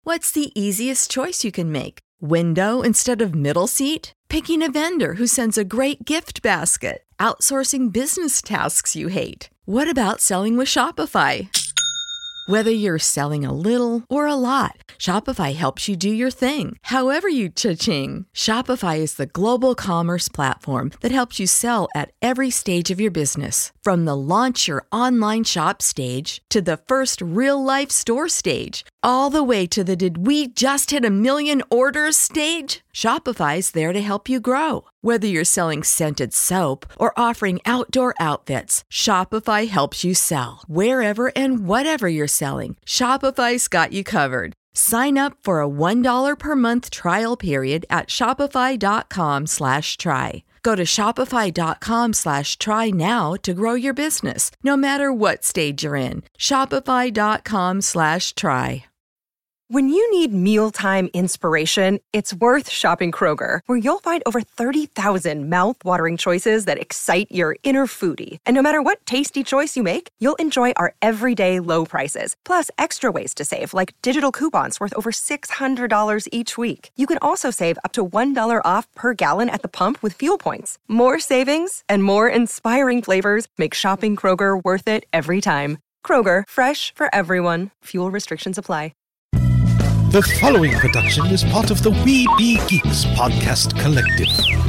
What's the easiest choice you can make? Window instead of middle seat? Picking a vendor who sends a great gift basket? Outsourcing business tasks you hate? What about selling with Shopify? Whether you're selling a little or a lot, Shopify helps you do your thing, however you cha-ching. Shopify is the global commerce platform that helps you sell at every stage of your business. From the launch your online shop stage to the first real-life store stage, all the way to the did we just hit a million orders stage. Shopify's there to help you grow. Whether you're selling scented soap or offering outdoor outfits, Shopify helps you sell. Wherever and whatever you're selling, Shopify's got you covered. Sign up for a $1 per month trial period at shopify.com/try. Go to shopify.com/try now to grow your business, no matter what stage you're in. Shopify.com/try. When you need mealtime inspiration, it's worth shopping Kroger, where you'll find over 30,000 mouth-watering choices that excite your inner foodie. And no matter what tasty choice you make, you'll enjoy our everyday low prices, plus extra ways to save, like digital coupons worth over $600 each week. You can also save up to $1 off per gallon at the pump with fuel points. More savings and more inspiring flavors make shopping Kroger worth it every time. Kroger, fresh for everyone. Fuel restrictions apply. The following production is part of the We Be Geeks podcast collective.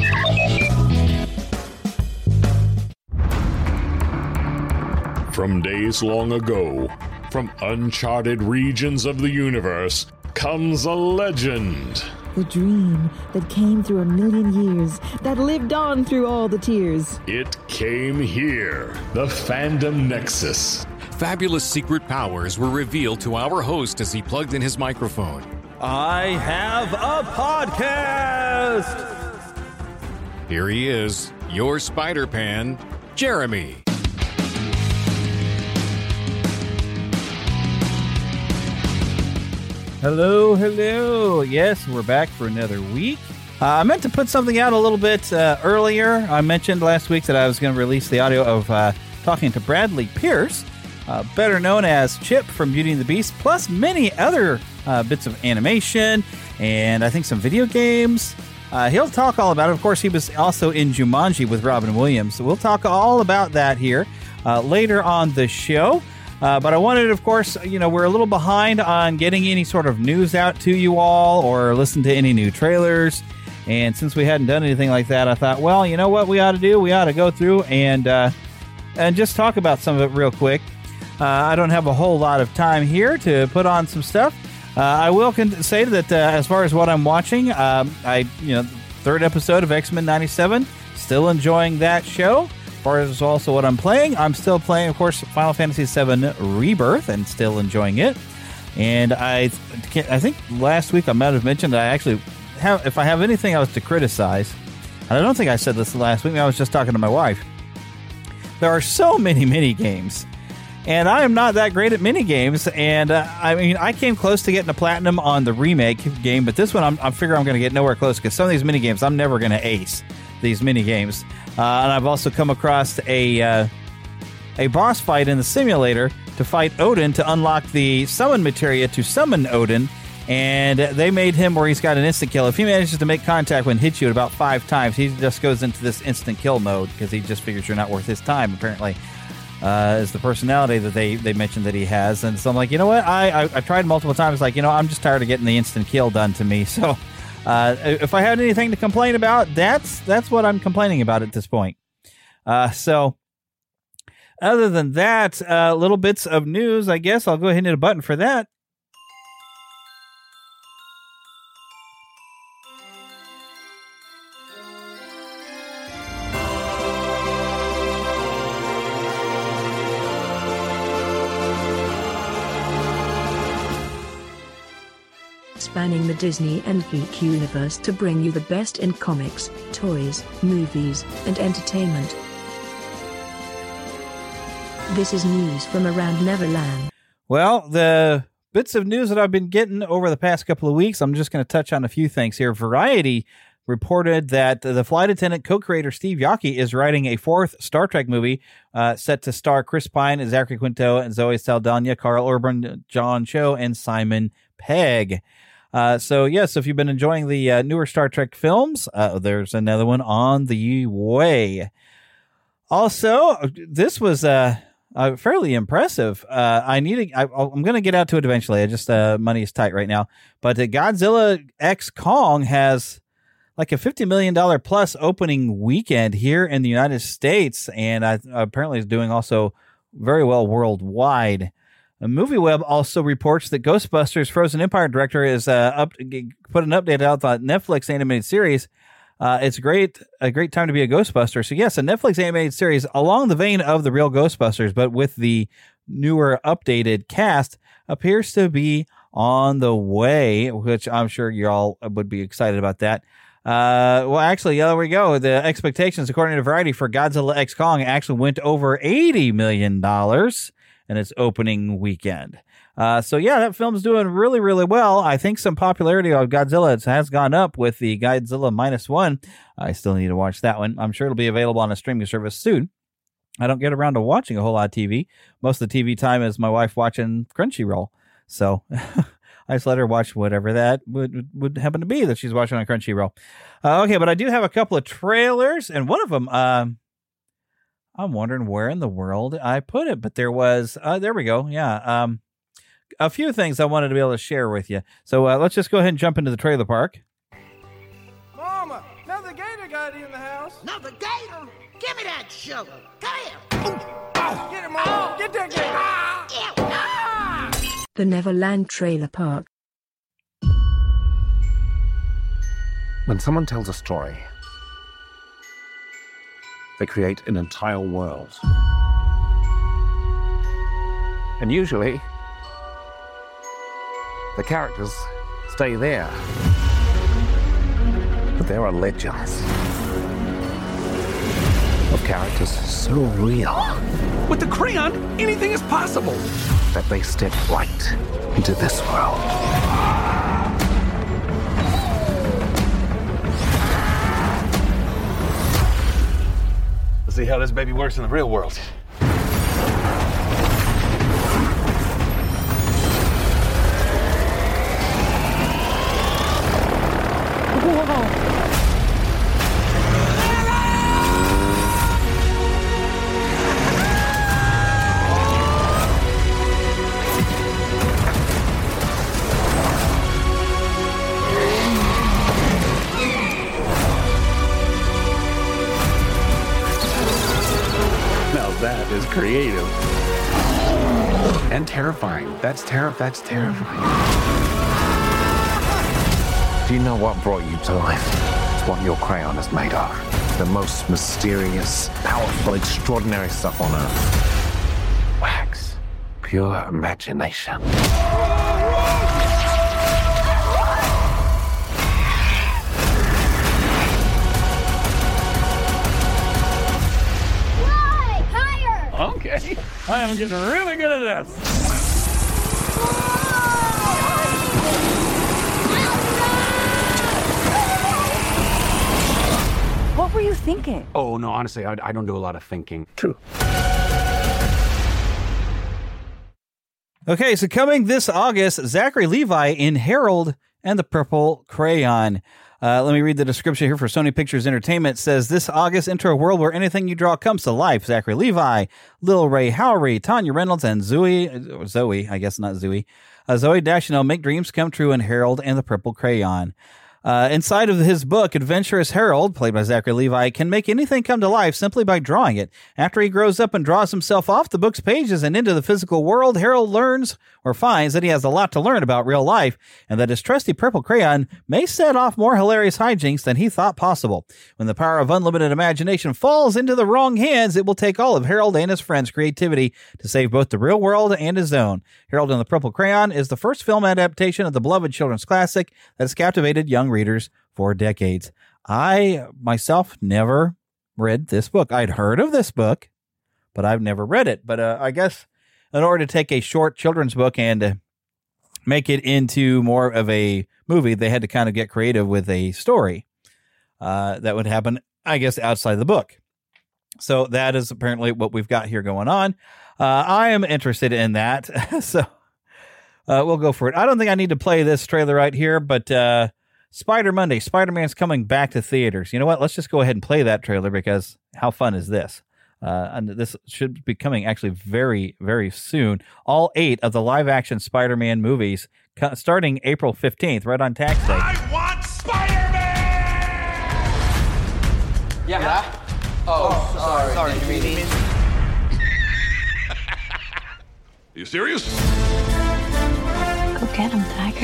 From days long ago, from uncharted regions of the universe, comes a legend. The dream that came through a million years, that lived on through all the tears. It came here, the Fandom Nexus. Fabulous secret powers were revealed to our host as he plugged in his microphone. I have a podcast! Here he is, your Spider-Pan, Jeremy. Hello, hello. Yes, we're back for another week. I meant to put something out a little bit earlier. I mentioned last week that I was going to release the audio of talking to Bradley Pierce, better known as Chip from Beauty and the Beast, plus many other bits of animation and I think some video games. He'll talk all about it. Of course, he was also in Jumanji with Robin Williams. So we'll talk all about that here later on the show. But I wanted, of course, we're a little behind on getting any sort of news out to you all or listen to any new trailers. And since we hadn't done anything like that, I thought, well, you know what we ought to do? We ought to go through and just talk about some of it real quick. I don't have a whole lot of time here to put on some stuff. I will say that as far as what I'm watching, third episode of X-Men 97, still enjoying that show. As far as also what I'm still playing, of course, Final Fantasy VII Rebirth and still enjoying it. And I think last week I might have mentioned that I actually have, if I have anything else to criticize, and I don't think I said this last week, I was just talking to my wife. There are so many mini games. And I am not that great at mini games, and I came close to getting a platinum on the remake game, but this one I figure I'm going to get nowhere close because some of these mini games I'm never going to ace these mini games. And I've also come across a boss fight in the simulator to fight Odin to unlock the summon materia to summon Odin, and they made him where he's got an instant kill. If he manages to make contact when hits you about 5 times, he just goes into this instant kill mode because he just figures you're not worth his time apparently. Is the personality that they mentioned that he has. And so I'm like, you know what? I tried multiple times, like, I'm just tired of getting the instant kill done to me. So if I had anything to complain about, that's what I'm complaining about at this point. So other than that, little bits of news, I guess I'll go ahead and hit a button for that. Spanning the Disney and geek universe to bring you the best in comics, toys, movies, and entertainment. This is news from around Neverland. Well, the bits of news that I've been getting over the past couple of weeks, I'm just going to touch on a few things here. Variety reported that the flight attendant co-creator Steve Yockey is writing a 4th Star Trek movie set to star Chris Pine, Zachary Quinto, and Zoe Saldana, Carl Urban, John Cho, and Simon Peg. So yes, if you've been enjoying the newer Star Trek films, there's another one on the way. Also, this was fairly impressive. I'm going to get out to it eventually. Money is tight right now. But Godzilla X Kong has like a $50 million plus opening weekend here in the United States, and apparently is doing also very well worldwide. MovieWeb also reports that Ghostbusters Frozen Empire director is put an update out on Netflix animated series. It's a great time to be a Ghostbuster. So yes, a Netflix animated series along the vein of the real Ghostbusters, but with the newer updated cast, appears to be on the way, which I'm sure y'all would be excited about that. Well, actually, there we go. The expectations, according to Variety, for Godzilla X Kong actually went over $80 million in its opening weekend. So yeah, that film's doing really, really well. I think some popularity of Godzilla has gone up with the Godzilla -1. I still need to watch that one. I'm sure it'll be available on a streaming service soon. I don't get around to watching a whole lot of TV. Most of the TV time is my wife watching Crunchyroll. So I just let her watch whatever that would happen to be that she's watching on Crunchyroll. Okay, but I do have a couple of trailers, and one of them, I'm wondering where in the world I put it, but there was, there we go. Yeah. A few things I wanted to be able to share with you. So let's just go ahead and jump into the trailer park. Mama, another gator got in the house. Another gator? Give me that sugar. Come here. Get him, Mama. Get that gator. The Neverland Trailer Park. When someone tells a story, they create an entire world. And usually, the characters stay there. But there are legends of characters so real. With the crayon, anything is possible. That they step right into this world. Let's see how this baby works in the real world. That is creative. And terrifying. That's terrifying. Do you know what brought you to life? It's what your crayon is made of. The most mysterious, powerful, extraordinary stuff on Earth. Wax. Pure imagination. Okay, I am getting really good at this. What were you thinking? Oh, no, honestly, I don't do a lot of thinking. True. Okay, so coming this August, Zachary Levi in Harold and the Purple Crayon. Let me read the description here for Sony Pictures Entertainment. It says, this August, enter a world where anything you draw comes to life. Zachary Levi, Lil Ray Howery, Tanya Reynolds, and Zoe, I guess not Zoe, Zoe Deschanel make dreams come true in Harold and the Purple Crayon. Inside of his book, Adventurous Harold, played by Zachary Levi, can make anything come to life simply by drawing it. After he grows up and draws himself off the book's pages and into the physical world, Harold learns or finds that he has a lot to learn about real life and that his trusty purple crayon may set off more hilarious hijinks than he thought possible. When the power of unlimited imagination falls into the wrong hands, it will take all of Harold and his friends' creativity to save both the real world and his own. Harold and the Purple Crayon is the first film adaptation of the beloved children's classic that has captivated young readers for decades. I myself never read this book. I'd heard of this book, but I've never read it. But I guess in order to take a short children's book and make it into more of a movie, they had to kind of get creative with a story that would happen, I guess, outside the book. So that is apparently what we've got here going on. I am interested in that. So we'll go for it. I don't think I need to play this trailer right here, but Spider Monday, Spider-Man's coming back to theaters. You know what? Let's just go ahead and play that trailer because how fun is this? And this should be coming actually very, very soon. All 8 of the live-action Spider-Man movies starting April 15th, right on tax day. I want Spider-Man! Yeah. Oh, sorry. Did you mean? You serious? Go get him, Tiger.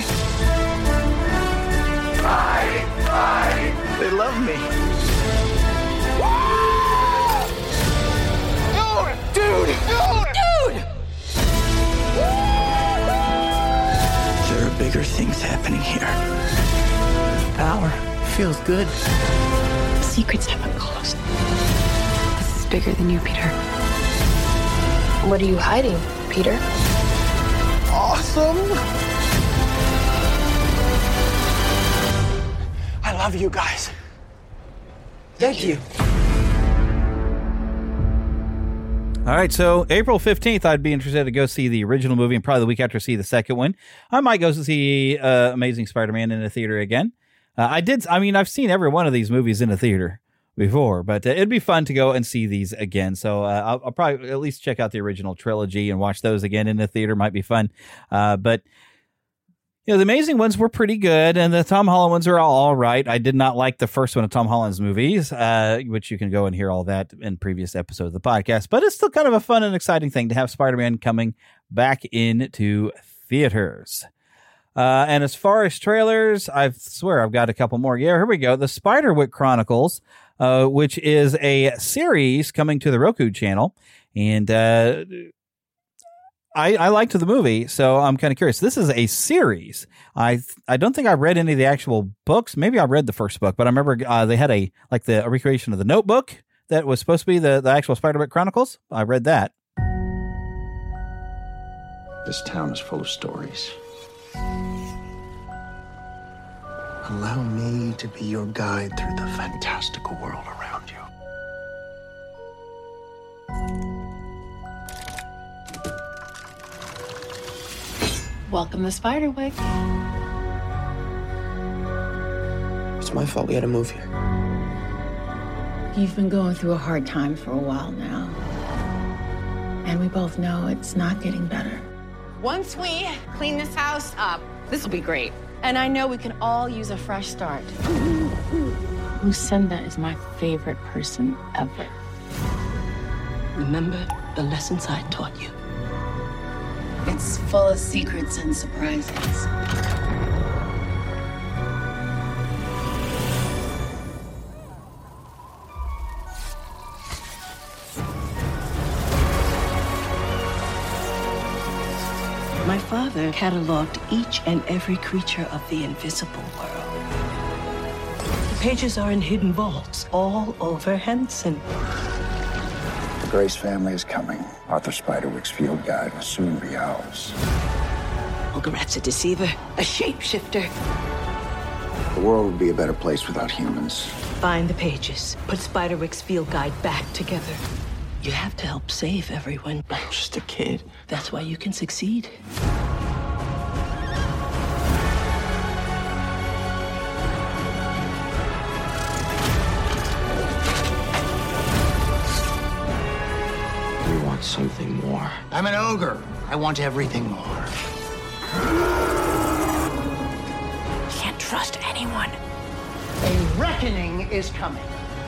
They love me. Dude! There are bigger things happening here. Power feels good. The secrets haven't closed. This is bigger than you, Peter. What are you hiding, Peter? Awesome! I love you guys. Thank you. All right, so April 15th, I'd be interested to go see the original movie and probably the week after see the second one. I might go see Amazing Spider-Man in a theater again. I've seen every one of these movies in a theater before, but it'd be fun to go and see these again. So I'll probably at least check out the original trilogy and watch those again in the theater. Might be fun. But you know, the Amazing ones were pretty good, and the Tom Holland ones are all right. I did not like the first one of Tom Holland's movies, which you can go and hear all that in previous episodes of the podcast. But it's still kind of a fun and exciting thing to have Spider-Man coming back into theaters. And as far as trailers, I swear I've got a couple more. Yeah, here we go. The Spiderwick Chronicles, which is a series coming to the Roku channel. And I liked the movie, so I'm kind of curious. This is a series. I don't think I read any of the actual books. Maybe I read the first book, but I remember they had a recreation of the Notebook that was supposed to be the actual Spiderwick Chronicles. I read that. This town is full of stories. Allow me to be your guide through the fantastical world around you. Welcome to Spiderwick. It's my fault we had to move here. You've been going through a hard time for a while now. And we both know it's not getting better. Once we clean this house up, this will be great. And I know we can all use a fresh start. Lucinda is my favorite person ever. Remember the lessons I taught you. It's full of secrets and surprises. My father cataloged each and every creature of the invisible world. The pages are in hidden vaults all over Henson. The Grace family is coming. Arthur Spiderwick's field guide will soon be ours. Ogarat's a deceiver, a shapeshifter. The world would be a better place without humans. Find the pages. Put Spiderwick's field guide back together. You have to help save everyone. I'm just a kid. That's why you can succeed. We want something more. I'm an ogre. I want everything more. Can't trust anyone. A reckoning is coming.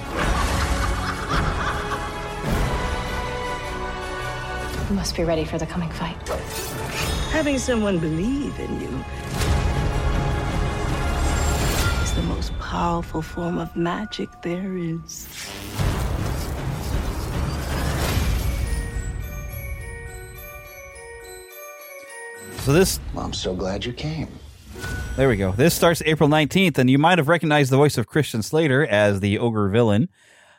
You must be ready for the coming fight. Having someone believe in you is the most powerful form of magic there is. So this... Well, I'm so glad you came. There we go. This starts April 19th, and you might have recognized the voice of Christian Slater as the ogre villain.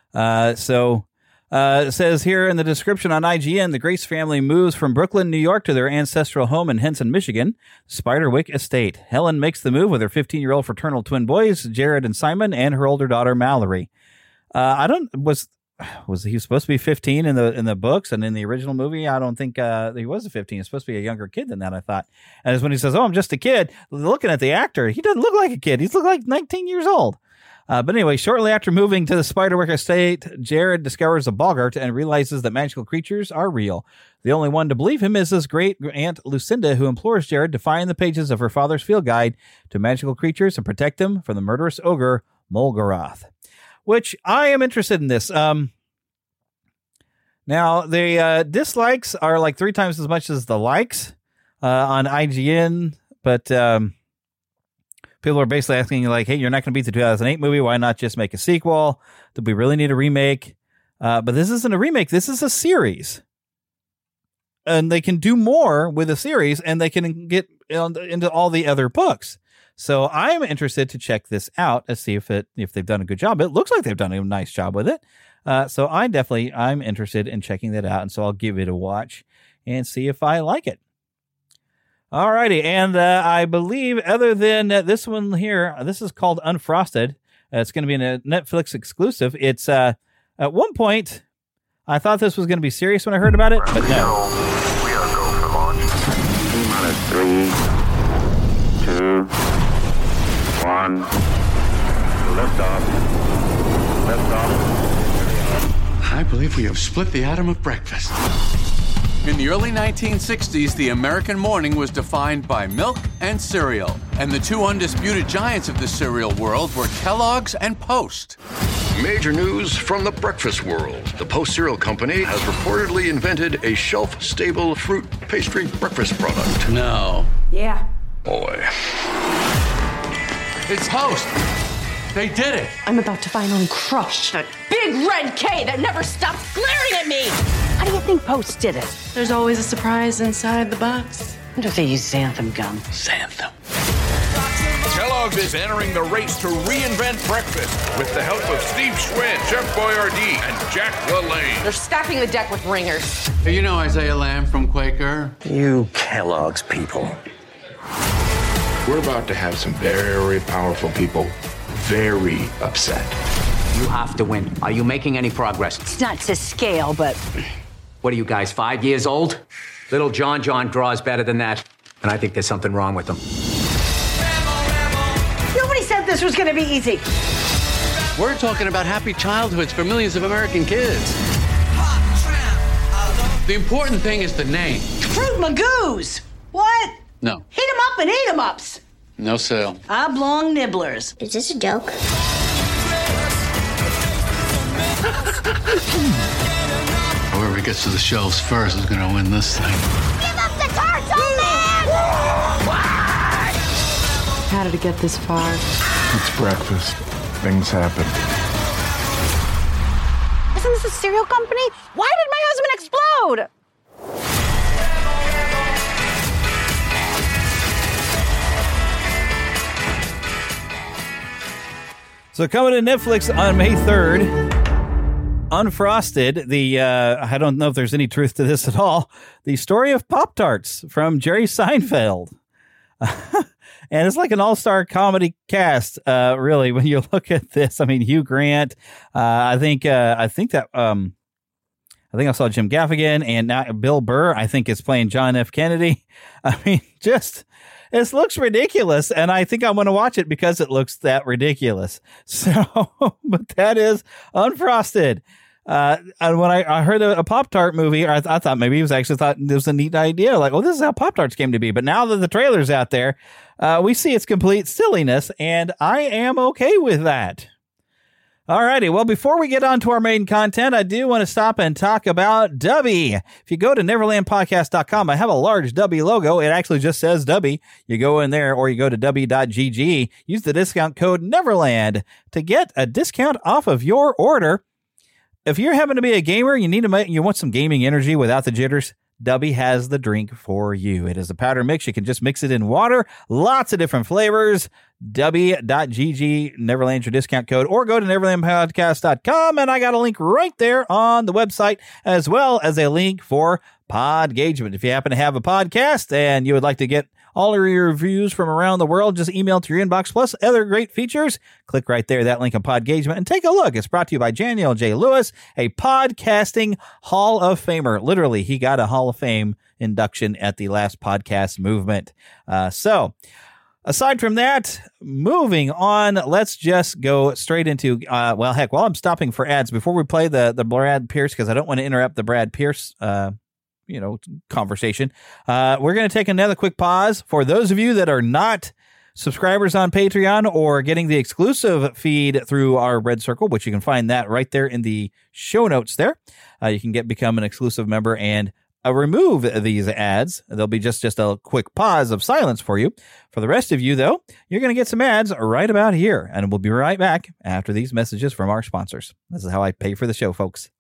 It says here in the description on IGN, the Grace family moves from Brooklyn, New York to their ancestral home in Henson, Michigan, Spiderwick Estate. Helen makes the move with her 15-year-old fraternal twin boys, Jared and Simon, and her older daughter, Mallory. was he supposed to be 15 in the books, and in the original movie, I don't think he was a 15. He's supposed to be a younger kid than that, I thought. And it's when he says, "Oh, I'm just a kid," looking at the actor, he doesn't look like a kid. He's look like 19 years old. But anyway, shortly after moving to the Spiderwick estate, Jared discovers a boggart and realizes that magical creatures are real. The only one to believe him is his great aunt Lucinda, who implores Jared to find the pages of her father's field guide to magical creatures and protect him from the murderous ogre Molgaroth. Which I am interested in this. Now, the dislikes are like 3 times as much as the likes on IGN, but people are basically asking, like, hey, you're not going to beat the 2008 movie. Why not just make a sequel? Do we really need a remake? But this isn't a remake. This is a series. And they can do more with a series, and they can get into all the other books. So I'm interested to check this out and see if they've done a good job. It looks like they've done a nice job with it. So I'm interested in checking that out. And so I'll give it a watch and see if I like it. All righty. And I believe other than this one here, this is called Unfrosted. It's going to be a Netflix exclusive. It's at one point, I thought this was going to be serious when I heard about it, but no. We are go for launch. T-3, 2, 1. Lift off. I believe we have split the atom of breakfast. In the early 1960s, the American morning was defined by milk and cereal. And the 2 undisputed giants of the cereal world were Kellogg's and Post. Major news from the breakfast world. The Post Cereal Company has reportedly invented a shelf-stable fruit pastry breakfast product. No. Yeah. Boy. It's Post. They did it. I'm about to finally crush that big red K that never stops glaring at me. How do you think Post did it? There's always a surprise inside the box. I wonder if they use xanthan gum. Xanthan. Kellogg's is entering the race to reinvent breakfast with the help of Steve Schwinn, Chef Boyardee, and Jack LaLanne. They're stacking the deck with ringers. Hey, you know Isaiah Lamb from Quaker? You Kellogg's people. We're about to have some very powerful people very upset. You have to win. Are you making any progress? It's not to scale, but... What are you guys, 5 years old? Little John draws better than that. And I think there's something wrong with him. Nobody said this was going to be easy. We're talking about happy childhoods for millions of American kids. The important thing is the name. Fruit Magoos! What? No. Heat 'em up and eat 'em ups. No sale. Oblong nibblers. Is this a joke? Whoever gets to the shelves first is going to win this thing. Give up the tarts, old man! How did it get this far? It's breakfast. Things happen. Isn't this a cereal company? Why did my husband explode? So coming to Netflix on May 3rd, Unfrosted, I don't know if there's any truth to this at all, the story of Pop-Tarts from Jerry Seinfeld. And it's like an all-star comedy cast, really, when you look at this. I mean, Hugh Grant, I think I saw Jim Gaffigan, and now Bill Burr, I think, is playing John F. Kennedy. I mean, it looks ridiculous, and I think I'm going to watch it because it looks that ridiculous. So, but that is Unfrosted. And when I heard a Pop-Tart movie, I thought maybe it was a neat idea. Like, oh, this is how Pop-Tarts came to be. But now that the trailer's out there, we see its complete silliness, and I am okay with that. Alrighty, well, before we get on to our main content, I do want to stop and talk about Dubby. If you go to neverlandpodcast.com, I have a large Dubby logo. It actually just says Dubby. You go in there, or you go to dubby.gg, use the discount code Neverland to get a discount off of your order. If you're having to be a gamer, you want some gaming energy without the jitters, Dubby has the drink for you. It is a powder mix. You can just mix it in water. Lots of different flavors. Dubby.gg, Neverland, your discount code, or go to neverlandpodcast.com, and I got a link right there on the website, as well as a link for Podgagement. If you happen to have a podcast and you would like to get all of your reviews from around the world. Just email to your inbox, plus other great features. Click right there, that link in Podgagement, and take a look. It's brought to you by Daniel J. Lewis, a podcasting Hall of Famer. Literally, he got a Hall of Fame induction at the last podcast movement. Aside from that, moving on, let's just go straight into, while I'm stopping for ads, before we play the Brad Pierce, because I don't want to interrupt the Brad Pierce, conversation, we're going to take another quick pause. For those of you that are not subscribers on Patreon or getting the exclusive feed through our Red Circle, which you can find that right there in the show notes there, you can become an exclusive member and remove these ads. There'll be just a quick pause of silence for you. For the rest of you, though, you're going to get some ads right about here, and we'll be right back after these messages from our sponsors. This is how I pay for the show, folks.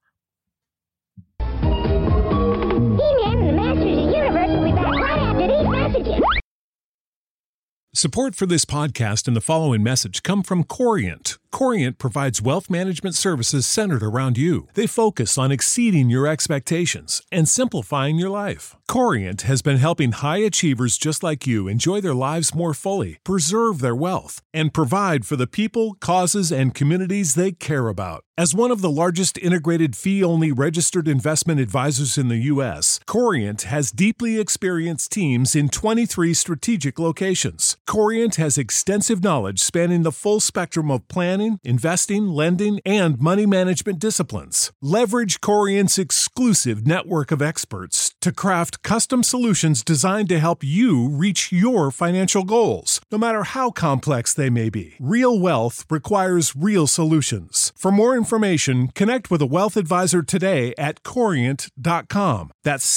He-Man and the Masters of the Universe will be back right after these messages. Support for this podcast and the following message come from Corient. Corient provides wealth management services centered around you. They focus on exceeding your expectations and simplifying your life. Corient has been helping high achievers just like you enjoy their lives more fully, preserve their wealth, and provide for the people, causes, and communities they care about. As one of the largest integrated fee-only registered investment advisors in the U.S., Corient has deeply experienced teams in 23 strategic locations. Corient has extensive knowledge spanning the full spectrum of planning, investing, lending, and money management disciplines. Leverage Corient's exclusive network of experts to craft custom solutions designed to help you reach your financial goals, no matter how complex they may be. Real wealth requires real solutions. For more information, connect with a wealth advisor today at Corient.com. That's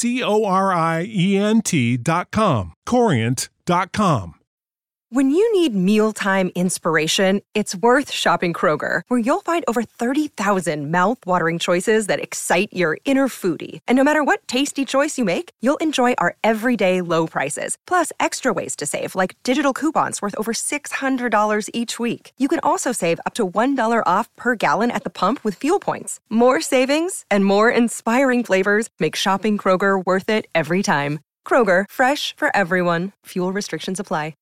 Corient.com. Corient.com. When you need mealtime inspiration, it's worth shopping Kroger, where you'll find over 30,000 mouth-watering choices that excite your inner foodie. And no matter what tasty choice you make, you'll enjoy our everyday low prices, plus extra ways to save, like digital coupons worth over $600 each week. You can also save up to $1 off per gallon at the pump with fuel points. More savings and more inspiring flavors make shopping Kroger worth it every time. Kroger, fresh for everyone. Fuel restrictions apply.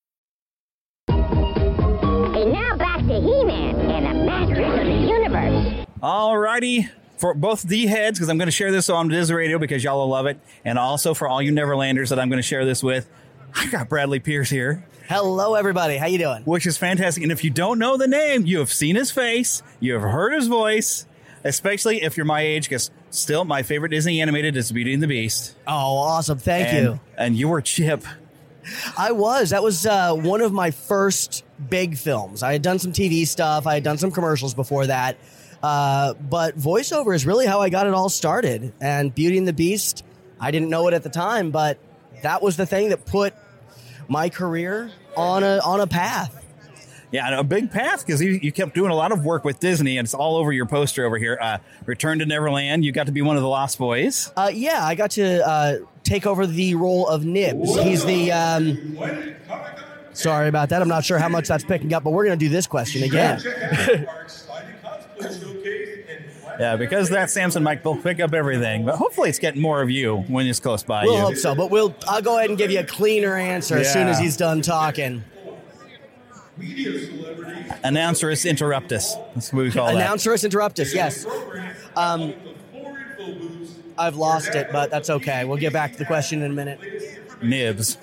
Now back to He-Man and the Masters of the Universe. All righty. For both the heads, because I'm going to share this on Diz Radio because y'all will love it, and also for all you Neverlanders that I'm going to share this with, I got Bradley Pierce here. Hello, everybody. How you doing? Which is fantastic. And if you don't know the name, you have seen his face, you have heard his voice, especially if you're my age, because still my favorite Disney animated is Beauty and the Beast. Oh, awesome. Thank you. And you were Chip. I was. That was one of my first big films. I had done some TV stuff. I had done some commercials before that. But voiceover is really how I got it all started. And Beauty and the Beast, I didn't know it at the time, but that was the thing that put my career on a path. Yeah, a big path, because you kept doing a lot of work with Disney, and it's all over your poster over here. Return to Neverland, you got to be one of the Lost Boys. Yeah, I got to take over the role of Nibs. He's the... sorry about that. I'm not sure how much that's picking up, but we're going to do this question again. Yeah, because that Samson mic will pick up everything, but hopefully it's getting more of you when it's close by. We'll hope so, but I'll go ahead and give you a cleaner answer as soon as he's done talking. Announcerus interruptus. That's what we call that. Announcerus interruptus, yes. I've lost it, but that's okay. We'll get back to the question in a minute. Nibs.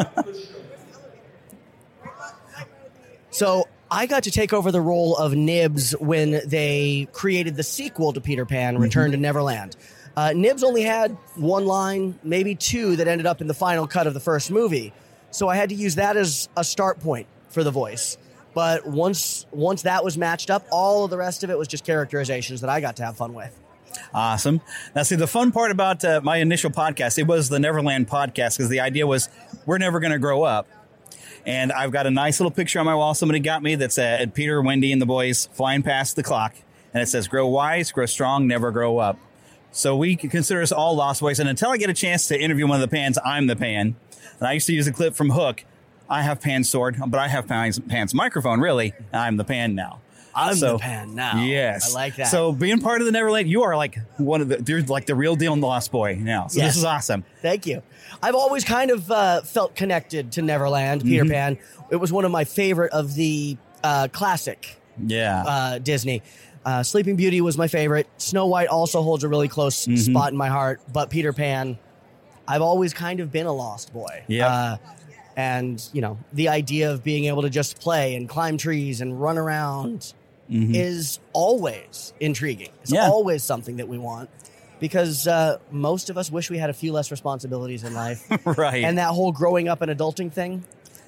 So I got to take over the role of Nibs when they created the sequel to Peter Pan, Return to Neverland. Nibs only had one line, maybe two, that ended up in the final cut of the first movie. So I had to use that as a start point for the voice. But once that was matched up, all of the rest of it was just characterizations that I got to have fun with. Awesome. Now, see, the fun part about my initial podcast, it was the Neverland podcast, because the idea was we're never going to grow up. And I've got a nice little picture on my wall somebody got me that's Peter, Wendy, and the boys flying past the clock. And it says, grow wise, grow strong, never grow up. So we consider us all Lost Boys. And until I get a chance to interview one of the Pans, I'm the Pan. And I used to use a clip from Hook. I have Pan's sword, but I have Pan's microphone, really. I'm the Pan now. I'm the Pan now. Yes. I like that. So being part of the Neverland, you are like you're like the real deal in the Lost Boy now. So Yes. this is awesome. Thank you. I've always kind of felt connected to Neverland, Peter Pan. It was one of my favorite of the classic Disney. Sleeping Beauty was my favorite. Snow White also holds a really close spot in my heart. But Peter Pan, I've always kind of been a Lost Boy. Yeah. And, you know, the idea of being able to just play and climb trees and run around is always intriguing. It's always something that we want because most of us wish we had a few less responsibilities in life. Right. And that whole growing up and adulting thing,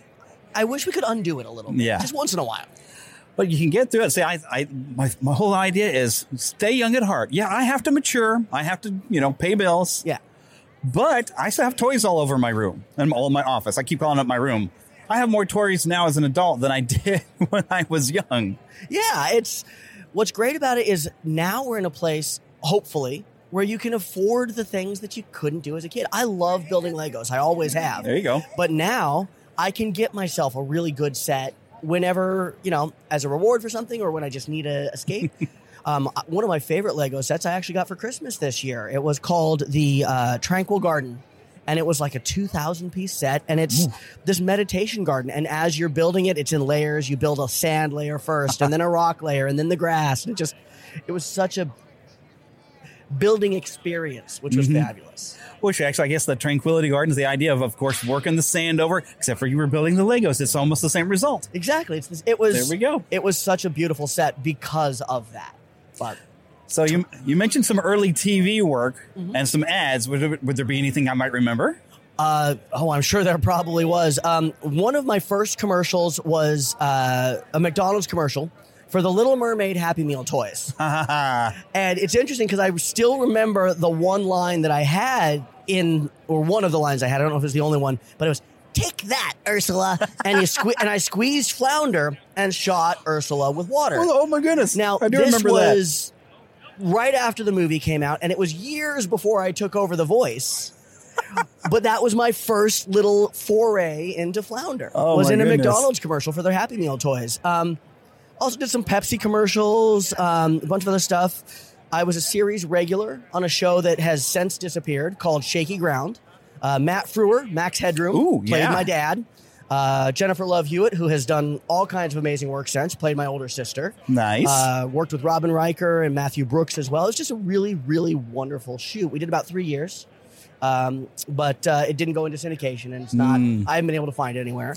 I wish we could undo it a little bit. Yeah. Just once in a while. But you can get through it. See, my whole idea is stay young at heart. Yeah, I have to mature. I have to, pay bills. Yeah. But I still have toys all over my room and all in my office. I keep calling it my room. I have more toys now as an adult than I did when I was young. Yeah, what's great about it is now we're in a place, hopefully, where you can afford the things that you couldn't do as a kid. I love building Legos. I always have. There you go. But now I can get myself a really good set whenever, as a reward for something or when I just need a escape. One of my favorite Lego sets I actually got for Christmas this year. It was called the Tranquil Garden. And it was like a 2,000-piece set. And it's this meditation garden. And as you're building it, it's in layers. You build a sand layer first and then a rock layer and then the grass. And it was such a building experience, which was fabulous. Which actually, I guess the Tranquility Garden is the idea of course, working the sand over, except for you were building the Legos. It's almost the same result. Exactly. There we go. It was such a beautiful set because of that. But so you mentioned some early TV work and some ads. Would there be anything I might remember? I'm sure there probably was. One of my first commercials was a McDonald's commercial for the Little Mermaid Happy Meal toys. And it's interesting because I still remember the one line that I had one of the lines I had. I don't know if it was the only one, but it was, "Take that, Ursula." And and I squeezed Flounder and shot Ursula with water. Oh my goodness. Now, I do this remember was right after the movie came out, and it was years before I took over the voice. But that was my first little foray into Flounder. Was in a McDonald's commercial for their Happy Meal toys. Also did some Pepsi commercials, a bunch of other stuff. I was a series regular on a show that has since disappeared called Shaky Ground. Matt Frewer, Max Headroom, played my dad. Jennifer Love Hewitt, who has done all kinds of amazing work since, played my older sister. Nice. Worked with Robin Riker and Matthew Brooks as well. It's just a really, really wonderful shoot. We did about 3 years, but it didn't go into syndication, and it's not. I haven't been able to find it anywhere.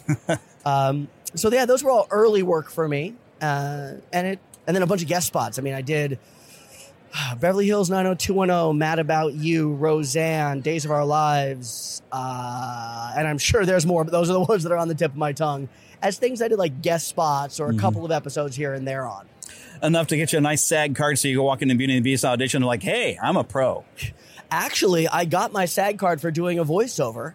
So yeah, those were all early work for me, and then a bunch of guest spots. I mean, I did Beverly Hills 90210, Mad About You, Roseanne, Days of Our Lives, and I'm sure there's more, but those are the ones that are on the tip of my tongue as things I did like guest spots or a couple of episodes here and there on. Enough to get you a nice SAG card so you go walk into Beauty and the Beast audition and like, hey, I'm a pro. Actually, I got my SAG card for doing a voiceover.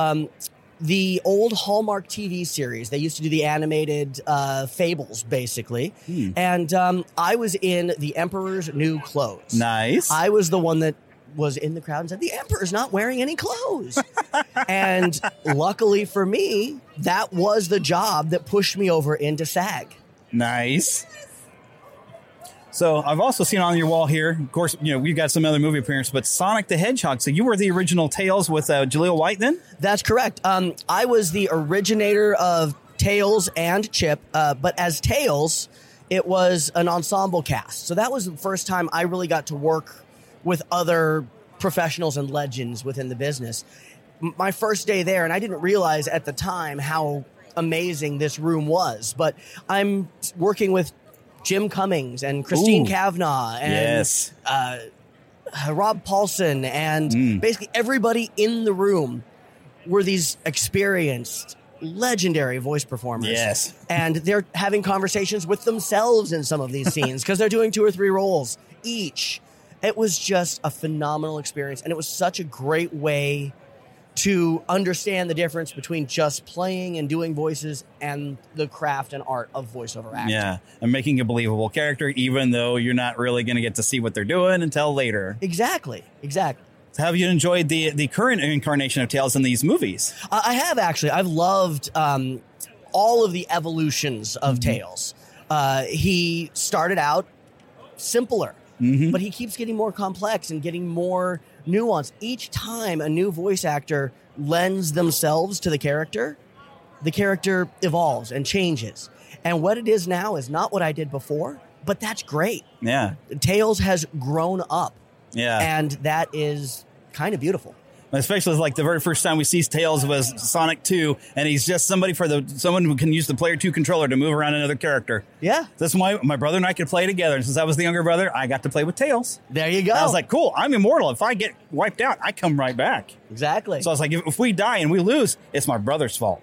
The old Hallmark TV series, they used to do the animated Fables, basically. And I was in The Emperor's New Clothes. Nice. I was the one that was in the crowd and said, "The Emperor's not wearing any clothes." And luckily for me, that was the job that pushed me over into SAG. Nice. So I've also seen on your wall here, of course, we've got some other movie appearances, but Sonic the Hedgehog. So you were the original Tails with Jaleel White then? That's correct. I was the originator of Tails and Chip, but as Tails, it was an ensemble cast. So that was the first time I really got to work with other professionals and legends within the business. My first day there, and I didn't realize at the time how amazing this room was, but I'm working with Jim Cummings and Christine Cavanaugh and Rob Paulson and basically everybody in the room were these experienced, legendary voice performers. Yes. And they're having conversations with themselves in some of these scenes because they're doing 2 or 3 roles each. It was just a phenomenal experience, and it was such a great way to understand the difference between just playing and doing voices and the craft and art of voiceover acting. Yeah, and making a believable character, even though you're not really going to get to see what they're doing until later. Exactly. So have you enjoyed the current incarnation of Tails in these movies? I have, actually. I've loved all of the evolutions of Tails. He started out simpler, but he keeps getting more complex and getting more nuance. Each time a new voice actor lends themselves to the character evolves and changes. And what it is now is not what I did before, but that's great. Yeah. Tails has grown up. Yeah. And that is kind of beautiful. Especially like the very first time we see Tails was Sonic 2, and he's just someone who can use the Player 2 controller to move around another character. Yeah. That's why my brother and I could play together. And since I was the younger brother, I got to play with Tails. There you go. And I was like, cool, I'm immortal. If I get wiped out, I come right back. Exactly. So I was like, if we die and we lose, it's my brother's fault.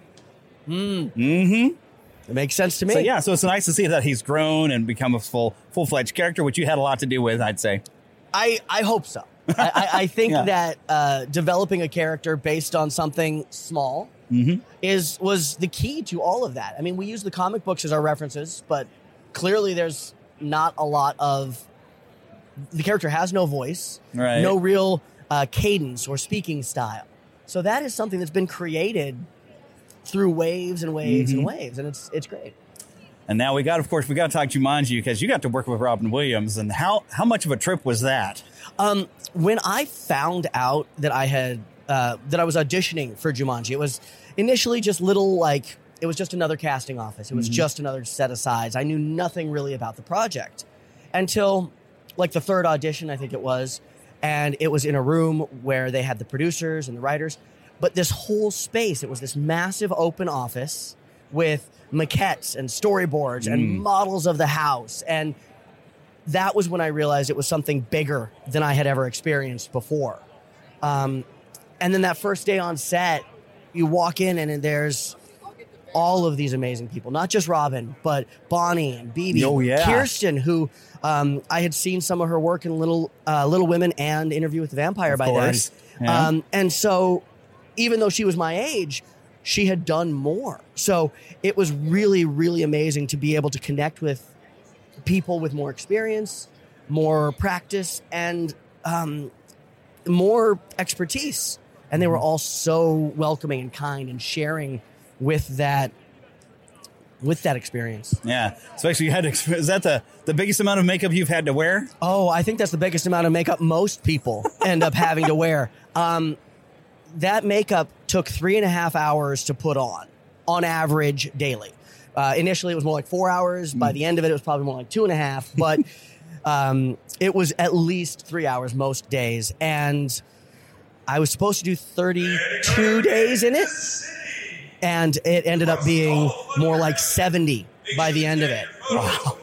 It makes sense to me. So yeah, so it's nice to see that he's grown and become a full-fledged character, which you had a lot to do with, I'd say. I hope so. I think that developing a character based on something small was the key to all of that. I mean, we use the comic books as our references, but clearly there's not a lot of... The character has no voice, no real cadence or speaking style. So that is something that's been created through waves and waves and waves, and it's great. And now we got to talk Jumanji, because you got to work with Robin Williams, and how much of a trip was that? When I found out that I was auditioning for Jumanji, it was initially just it was just another casting office. It was just another set of sides. I knew nothing really about the project until like the third audition, I think it was, and it was in a room where they had the producers and the writers, but this whole space, it was this massive open office with maquettes and storyboards and models of the house. And that was when I realized it was something bigger than I had ever experienced before. And then that first day on set, you walk in and there's all of these amazing people, not just Robin, but Bonnie and Bibi, Kirsten, who I had seen some of her work in Little Women and Interview with the Vampire by then. Yeah. And so even though she was my age, she had done more. So it was really, really amazing to be able to connect with people with more experience, more practice, and more expertise. And they were all so welcoming and kind and sharing with that experience. Yeah. So actually, is that the biggest amount of makeup you've had to wear? Oh, I think that's the biggest amount of makeup most people end up having to wear. That makeup took 3.5 hours to put on average daily. Initially, it was more like 4 hours. By the end of it, it was probably more like 2.5. But it was at least 3 hours most days. And I was supposed to do 32 days in it. And it ended up being more like 70 by the end of it. Wow.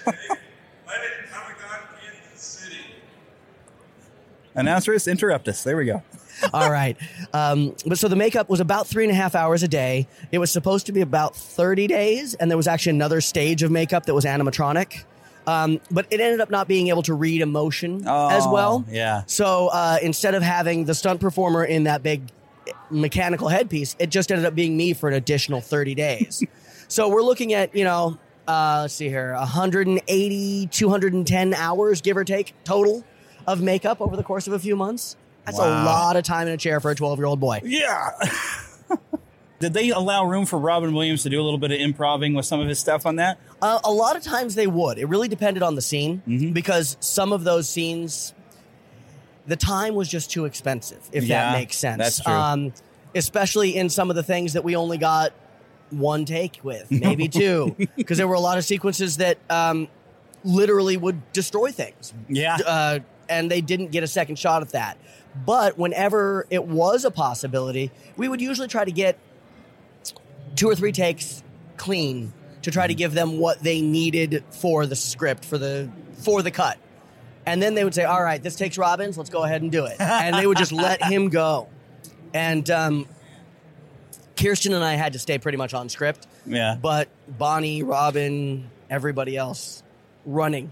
Announcers, interrupt us. There we go. All right. But so the makeup was about 3.5 hours a day. It was supposed to be about 30 days. And there was actually another stage of makeup that was animatronic. But it ended up not being able to read emotion as well. Yeah. So instead of having the stunt performer in that big mechanical headpiece, it just ended up being me for an additional 30 days. So we're looking at, let's see here, 180, 210 hours, give or take, total of makeup over the course of a few months. That's a lot of time in a chair for a 12-year-old boy. Yeah. Did they allow room for Robin Williams to do a little bit of improvising with some of his stuff on that? A lot of times they would. It really depended on the scene because some of those scenes, the time was just too expensive, if that makes sense. That's true. Especially in some of the things that we only got one take with, maybe two, because there were a lot of sequences that literally would destroy things. Yeah. And they didn't get a second shot at that. But whenever it was a possibility, we would usually try to get 2 or 3 takes clean to try to give them what they needed for the script, for the cut. And then they would say, all right, this takes Robin's, let's go ahead and do it. And they would just let him go. And Kirsten and I had to stay pretty much on script. Yeah. But Bonnie, Robin, everybody else running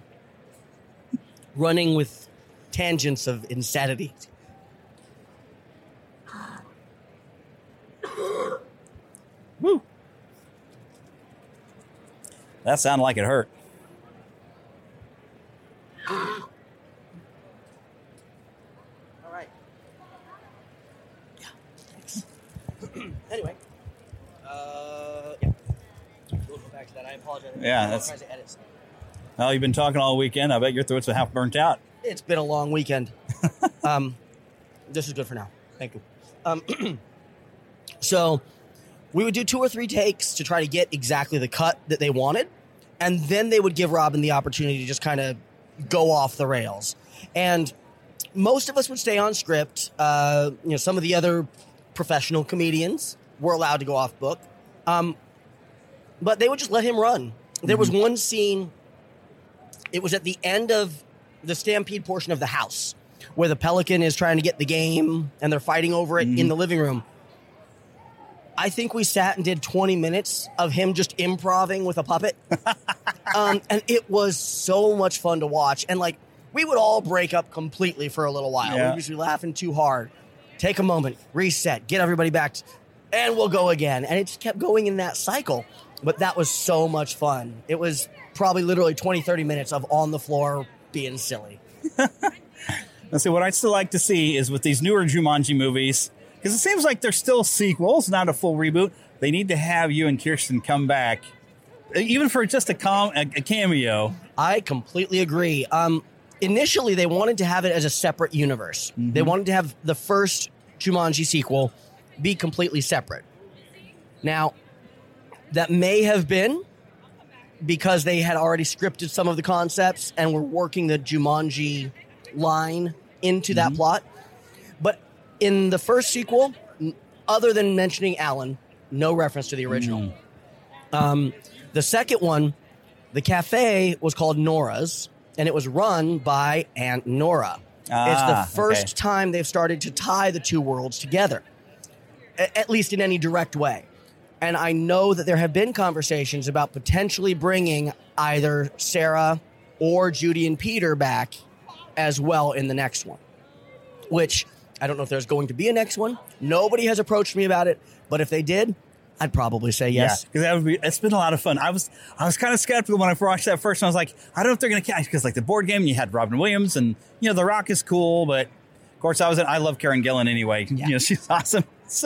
with tangents of insanity. Woo. That sounded like it hurt. All right. Yeah. Thanks. Anyway. Yeah. We'll go back to that. I apologize. apologize. Yeah, that's. Well, you've been talking all weekend. I bet your throats are half burnt out. It's been a long weekend. This is good for now. Thank you. So we would do 2 or 3 takes to try to get exactly the cut that they wanted. And then they would give Robin the opportunity to just kind of go off the rails. And most of us would stay on script. Some of the other professional comedians were allowed to go off book. But they would just let him run. There was one scene, it was at the end of the Stampede portion of the house, where the Pelican is trying to get the game and they're fighting over it in the living room. I think we sat and did 20 minutes of him just improvising with a puppet. And it was so much fun to watch. And like, we would all break up completely for a little while. Yeah. We would be laughing too hard. Take a moment, reset, get everybody back, and we'll go again. And it just kept going in that cycle. But that was so much fun. It was probably literally 20, 30 minutes of on the floor being silly. Let's see, what I'd still like to see is with these newer Jumanji movies, because it seems like they're still sequels, not a full reboot. They need to have you and Kirsten come back, even for just a cameo. I completely agree. Initially, they wanted to have it as a separate universe. They wanted to have the first Jumanji sequel be completely separate. Now, that may have been because they had already scripted some of the concepts and were working the Jumanji line into that plot. But in the first sequel, other than mentioning Alan, no reference to the original. The second one, the cafe was called Nora's, and it was run by Aunt Nora. It's the first time they've started to tie the two worlds together, at least in any direct way. And I know that there have been conversations about potentially bringing either Sarah or Judy and Peter back as well in the next one, which I don't know if there's going to be a next one. Nobody has approached me about it, but if they did, I'd probably say yes. Yeah, because it's been a lot of fun. I was kind of skeptical when I watched that first, and I was like, I don't know if they're going to catch, because like the board game, you had Robin Williams, and The Rock is cool, but of course I love Karen Gillan anyway. Yeah. She's awesome.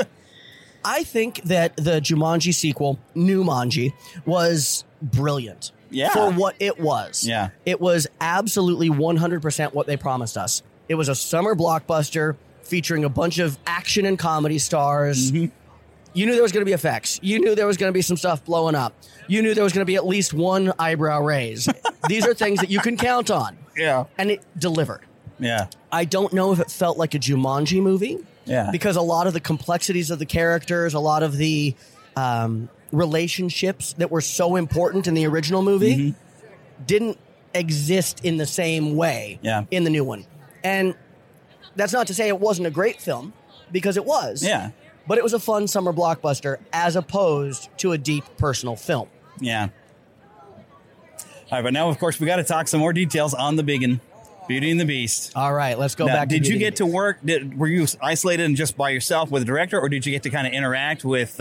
I think that the Jumanji sequel, Newmanji, was brilliant for what it was. Yeah. It was absolutely 100% what they promised us. It was a summer blockbuster featuring a bunch of action and comedy stars. You knew there was going to be effects. You knew there was going to be some stuff blowing up. You knew there was going to be at least one eyebrow raise. These are things that you can count on. Yeah. And it delivered. Yeah. I don't know if it felt like a Jumanji movie. Yeah. Because a lot of the complexities of the characters, a lot of the relationships that were so important in the original movie didn't exist in the same way in the new one. And that's not to say it wasn't a great film, because it was. Yeah. But it was a fun summer blockbuster as opposed to a deep personal film. Yeah. All right, but now, of course, we got to talk some more details on the big one. Beauty and the Beast. All right, let's go back to Did you get to work? Were you isolated and just by yourself with the director, or did you get to kind of interact with...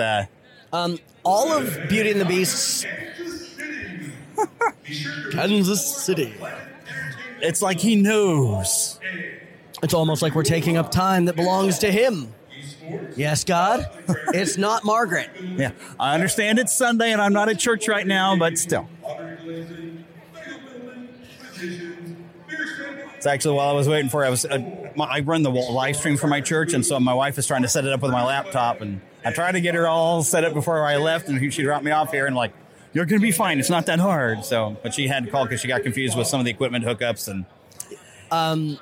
all of Beauty and the Beast's... Kansas City. It's like he knows. It's almost like we're taking up time that belongs to him. Yes, God? It's not Margaret. Yeah, I understand it's Sunday and I'm not at church right now, but still. It's actually while I was waiting for it, I run the live stream for my church, and so my wife is trying to set it up with my laptop, and I tried to get her all set up before I left, and she dropped me off here, and like, you're going to be fine. It's not that hard. So, but she had to call because she got confused with some of the equipment hookups and.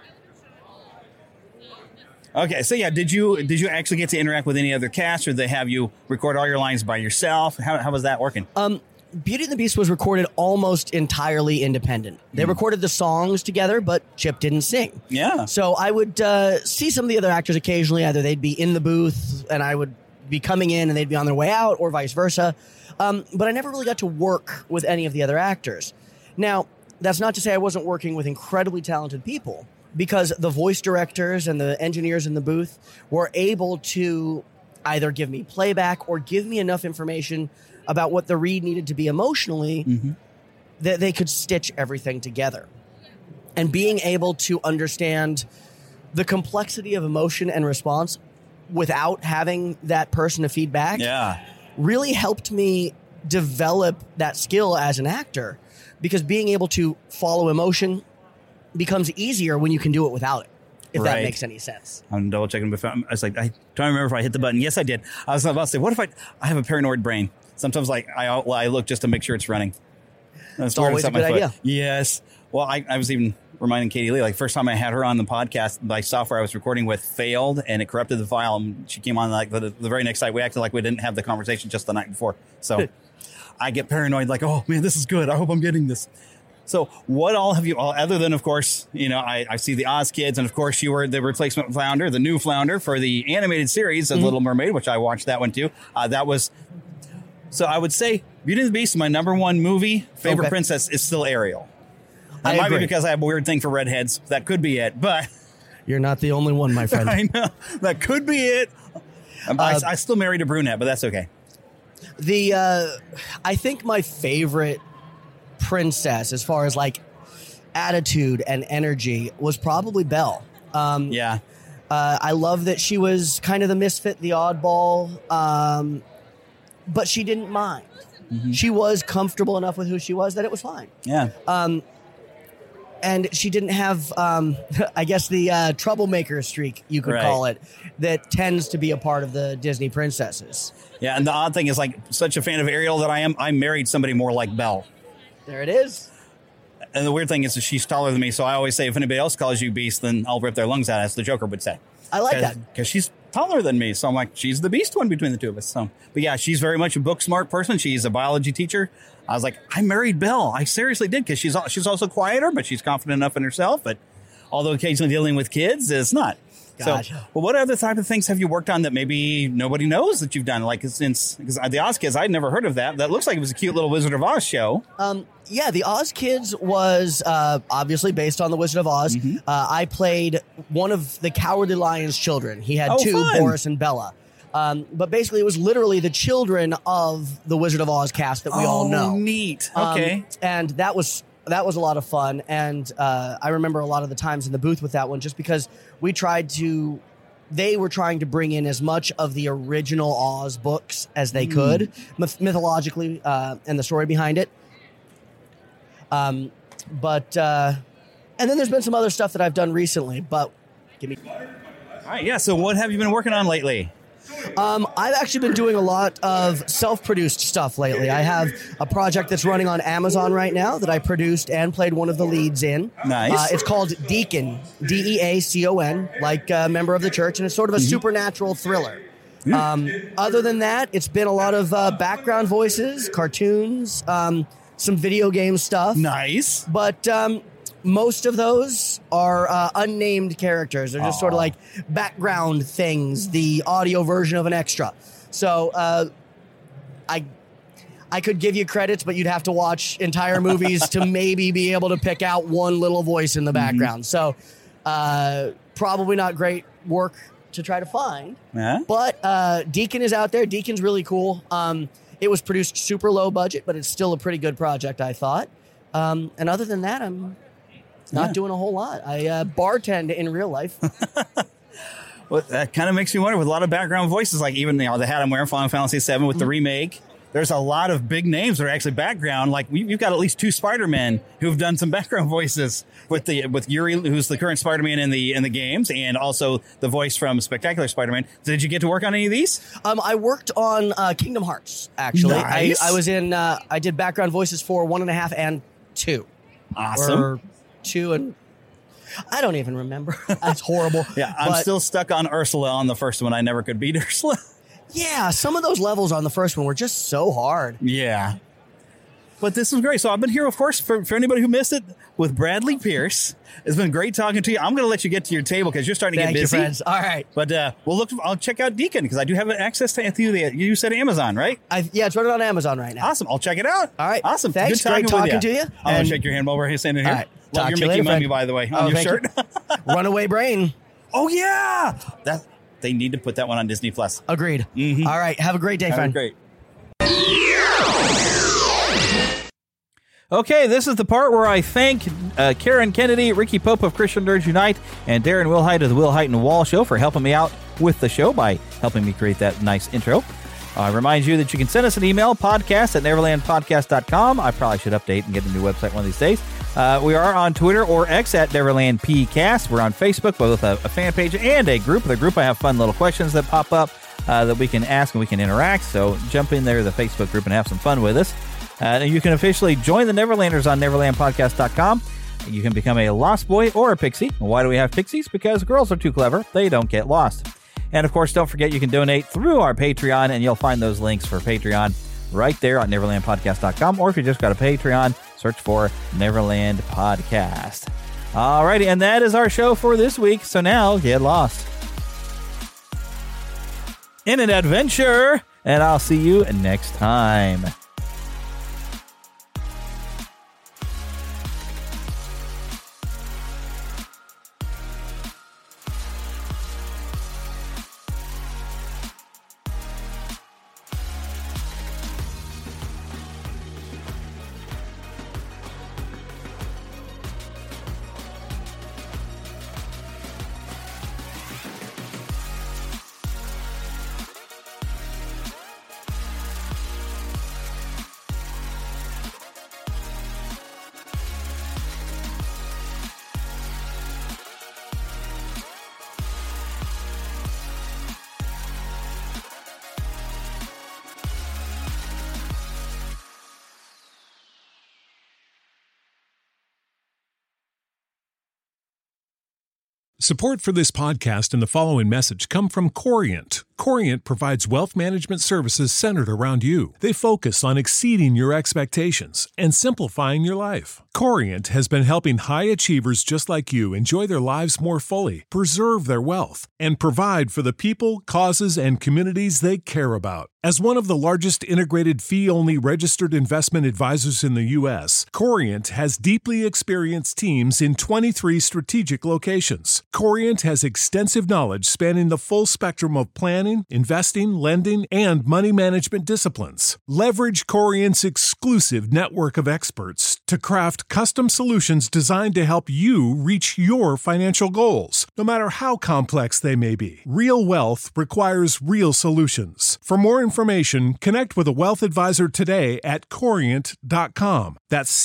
Okay, so yeah, did you actually get to interact with any other cast, or did they have you record all your lines by yourself? How was that working? Beauty and the Beast was recorded almost entirely independent. They recorded the songs together, but Chip didn't sing. Yeah. So I would see some of the other actors occasionally. Either they'd be in the booth and I would be coming in and they'd be on their way out, or vice versa. But I never really got to work with any of the other actors. Now, that's not to say I wasn't working with incredibly talented people, because the voice directors and the engineers in the booth were able to either give me playback or give me enough information about what the read needed to be emotionally that they could stitch everything together. And being able to understand the complexity of emotion and response without having that person to feedback really helped me develop that skill as an actor, because being able to follow emotion becomes easier when you can do it without it, if that makes any sense. I'm double checking. I was like, I don't remember if I hit the button. Yes, I did. I was about to say, what if I have a paranoid brain? Sometimes I look just to make sure it's running. It's always a good idea. Yes. Well, I was even reminding Katie Lee, like first time I had her on the podcast, my software I was recording with failed and it corrupted the file. And she came on like the very next night. We acted like we didn't have the conversation just the night before. So I get paranoid like, oh man, this is good. I hope I'm getting this. So what all have you all, other than, of course, I see the Oz Kids, and of course you were the replacement flounder, the new flounder for the animated series of Little Mermaid, which I watched that one too. So I would say Beauty and the Beast, my number one favorite princess is still Ariel. That might be because I have a weird thing for redheads. That could be it, but you're not the only one, my friend. I know. That could be it. I still married a brunette, but that's okay. I think my favorite princess, as far as like attitude and energy, was probably Belle. I love that she was kind of the misfit, the oddball, but she didn't mind. Mm-hmm. She was comfortable enough with who she was that it was fine. Yeah. And she didn't have, I guess, the troublemaker streak, you could call it, that tends to be a part of the Disney princesses. Yeah, and the odd thing is, like, such a fan of Ariel that I married somebody more like Belle. There it is. And the weird thing is that she's taller than me, so I always say, if anybody else calls you Beast, then I'll rip their lungs out, as the Joker would say. I like that. Because she's taller than me, so I'm like, she's the Beast one between the two of us. So, but yeah, she's very much a book smart person. She's a biology teacher. I was like, I married Belle. I seriously did, because she's also quieter, but she's confident enough in herself. But although occasionally dealing with kids, it's not. Gotcha. So, well, what other type of things have you worked on that maybe nobody knows that you've done? Like, because the Oz Kids, I'd never heard of that. That looks like it was a cute little Wizard of Oz show. Yeah, the Oz Kids was obviously based on the Wizard of Oz. Mm-hmm. I played one of the Cowardly Lion's children. He had two, fun. Boris and Bella. But basically, it was literally the children of the Wizard of Oz cast that we all know. Oh, neat. Okay. And that was a lot of fun. And I remember a lot of the times in the booth with that one, just because they were trying to bring in as much of the original Oz books as they could, mythologically, and the story behind it. And then there's been some other stuff that I've done recently, but give me. All right. Yeah. So what have you been working on lately? I've actually been doing a lot of self-produced stuff lately. I have a project that's running on Amazon right now that I produced and played one of the leads in. Nice. It's called Deacon, Deacon, like a member of the church, and it's sort of a supernatural thriller. Other than that, it's been a lot of background voices, cartoons, some video game stuff. Nice. But most of those are unnamed characters. They're just sort of like background things, the audio version of an extra. So I could give you credits, but you'd have to watch entire movies to maybe be able to pick out one little voice in the background. So probably not great work to try to find. Yeah. But Deacon is out there. Deacon's really cool. It was produced super low budget, but it's still a pretty good project, I thought. And other than that, I'm not doing a whole lot. I bartend in real life. Well, that kind of makes me wonder, with a lot of background voices, like even the hat I'm wearing, Final Fantasy VII with the remake. There's a lot of big names that are actually background. Like you've got at least two Spider-Men who've done some background voices with Yuri, who's the current Spider-Man in the games, and also the voice from Spectacular Spider-Man. Did you get to work on any of these? I worked on Kingdom Hearts, actually. Nice. I was in. I did background voices for 1.5 and 2. Awesome. Or 2 and. I don't even remember. That's horrible. Yeah, I'm still stuck on Ursula on the first one. I never could beat Ursula. Yeah, some of those levels on the first one were just so hard. Yeah. But this is great. So I've been here, of course, for anybody who missed it, with Bradley Pierce. It's been great talking to you. I'm going to let you get to your table because you're starting to get busy. Thank you, friends. All right. But I'll check out Deacon because I do have access to you said Amazon, right? Yeah, it's running on Amazon right now. Awesome. I'll check it out. All right. Awesome. Thanks. Good talking to you. I'm going to shake your hand while we're standing here. All right. Love your Mickey Mummy, by the way, on your shirt. Runaway Brain. Oh, yeah. They need to put that one on Disney Plus. Agreed. Mm-hmm. All right. Have a great day, friend. Great. Okay, this is the part where I thank Karen Kennedy, Ricky Pope of Christian Nerds Unite, and Darren Wilhite of the Wilhite and Wall Show for helping me out with the show by helping me create that nice intro. I remind you that you can send us an email, podcast@neverlandpodcast.com. I probably should update and get a new website one of these days. We are on Twitter or X at NeverlandPcast. We're on Facebook, both a fan page and a group. The group, I have fun little questions that pop up that we can ask and we can interact. So jump in there, the Facebook group, and have some fun with us. You can officially join the Neverlanders on NeverlandPodcast.com. You can become a Lost Boy or a Pixie. Why do we have Pixies? Because girls are too clever. They don't get lost. And, of course, don't forget you can donate through our Patreon, and you'll find those links for Patreon right there on NeverlandPodcast.com. Or if you just got a Patreon, search for Neverland Podcast. All righty, and that is our show for this week. So now, get lost in an adventure, and I'll see you next time. Support for this podcast and the following message come from Corient. Corient provides wealth management services centered around you. They focus on exceeding your expectations and simplifying your life. Corient has been helping high achievers just like you enjoy their lives more fully, preserve their wealth, and provide for the people, causes, and communities they care about. As one of the largest integrated fee-only registered investment advisors in the U.S., Corient has deeply experienced teams in 23 strategic locations. Corient has extensive knowledge spanning the full spectrum of planning, investing, lending, and money management disciplines. Leverage Corient's exclusive network of experts to craft custom solutions designed to help you reach your financial goals, no matter how complex they may be. Real wealth requires real solutions. For more information, connect with a wealth advisor today at Corient.com. That's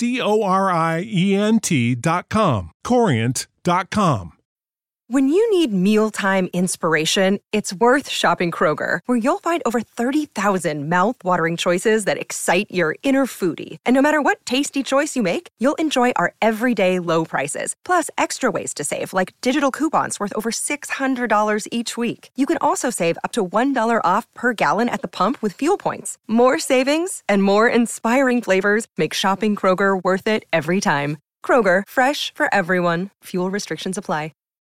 Corient.com. Corient.com. When you need mealtime inspiration, it's worth shopping Kroger, where you'll find over 30,000 mouth-watering choices that excite your inner foodie. And no matter what tasty choice you make, you'll enjoy our everyday low prices, plus extra ways to save, like digital coupons worth over $600 each week. You can also save up to $1 off per gallon at the pump with fuel points. More savings and more inspiring flavors make shopping Kroger worth it every time. Kroger, fresh for everyone. Fuel restrictions apply.